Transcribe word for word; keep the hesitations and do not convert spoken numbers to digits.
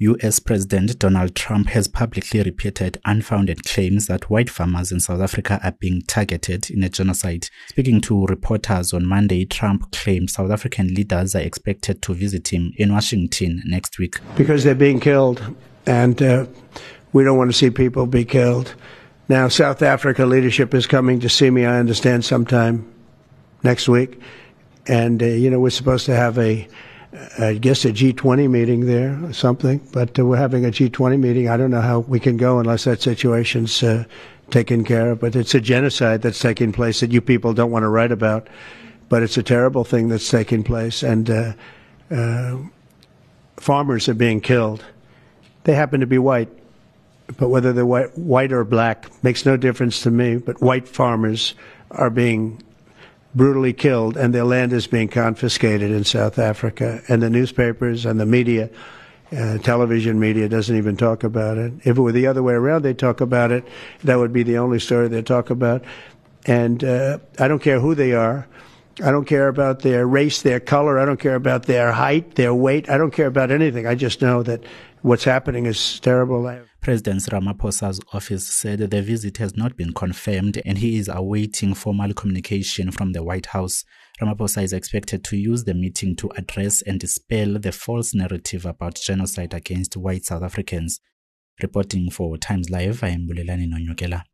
U S President Donald Trump has publicly repeated unfounded claims that white farmers in South Africa are being targeted in a genocide. Speaking to reporters on Monday, Trump claimed South African leaders are expected to visit him in Washington next week. Because they're being killed, and uh, we don't want to see people be killed. Now, South Africa leadership is coming to see me, I understand, sometime next week. And, uh, you know, we're supposed to have a I guess a G twenty meeting there or something, but uh, we're having a G twenty meeting. I don't know how we can go unless that situation's uh, taken care of, but it's a genocide that's taking place that you people don't want to write about, but it's a terrible thing that's taking place, and uh, uh, farmers are being killed. They happen to be white, but whether they're white, white or black makes no difference to me, but white farmers are being brutally killed, and their land is being confiscated in South Africa. And the newspapers and the media, uh, television media, doesn't even talk about it. If it were the other way around, they'd talk about it. That would be the only story they'd talk about. And uh, I don't care who they are. I don't care about their race, their color. I don't care about their height, their weight. I don't care about anything. I just know that what's happening is terrible. President Ramaphosa's office said the visit has not been confirmed and he is awaiting formal communication from the White House. Ramaphosa is expected to use the meeting to address and dispel the false narrative about genocide against white South Africans. Reporting for Times Live, I am Bulelani Nonyokela.